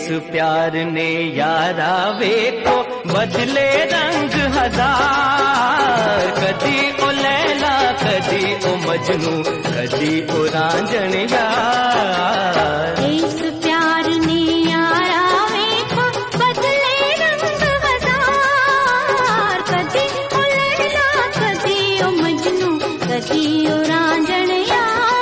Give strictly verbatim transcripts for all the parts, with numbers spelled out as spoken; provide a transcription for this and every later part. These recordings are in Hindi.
इस प्यार ने यारा वेखो बदले रंग हजार, कदी ओ लैला कदी ओ मजनू कदी ओ रांझण यार। इस प्यार ने यारा वेखो बदले रंग हजार, कदी ओ लैला कदी ओ मजनू कदी ओ रांझण यार।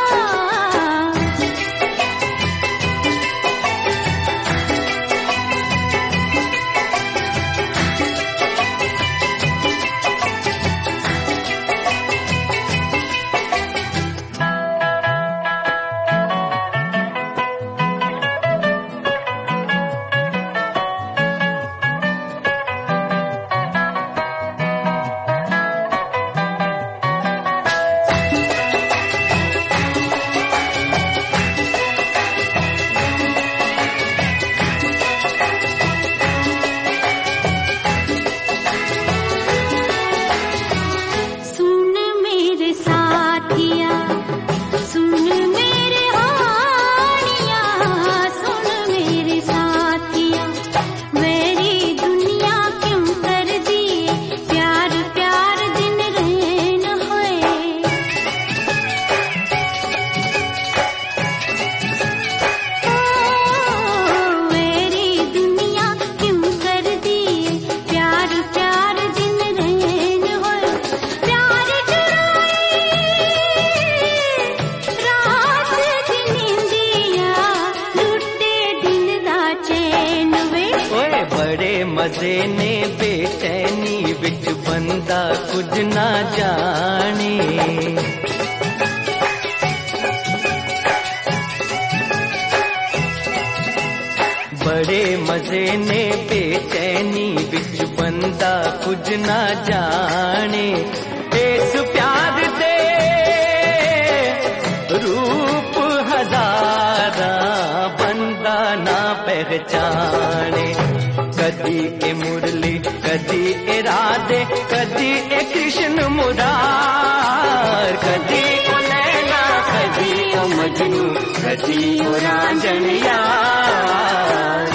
मजे ने बेचैनी विच बंदा कुछ ना जाने, बड़े मजे ने बेचैनी विच बंदा कुछ ना जाने। इस प्यार दे रूप हजारा बंदा ना पहचाने, कदी ए मुरली कदी ए राधे कदी ए कृष्ण मुरार, कदी ओ लैला कदी ओ मजनू कदी ओ रांझण यार।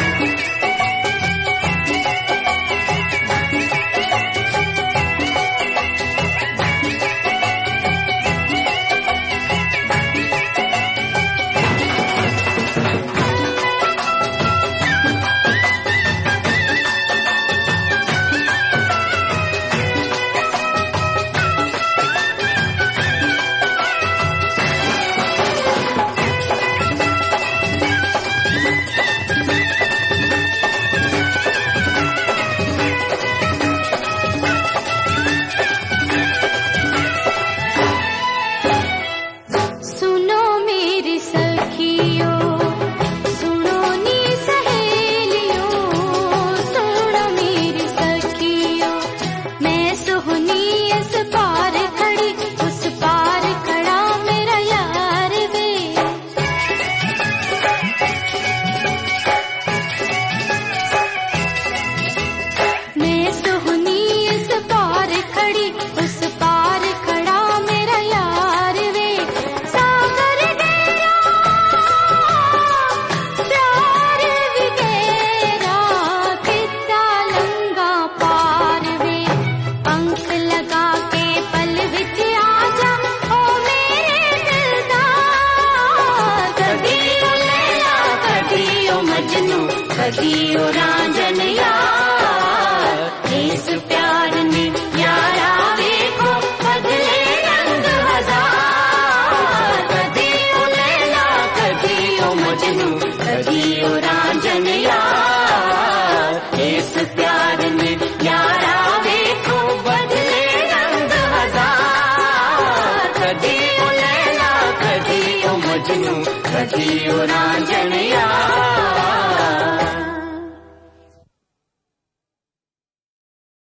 कदी ओ रांझण यार। इस प्यार ने यारा वेखो बदले रंग हजार, कदी ओ लैला कदी ओ मजनू कदी ओ रांझण यार। इस प्यार ने यारा वेखो बदले रंग हजार, कदी ओ लैला कदी ओ मजनू कदी ओ रांझण यार।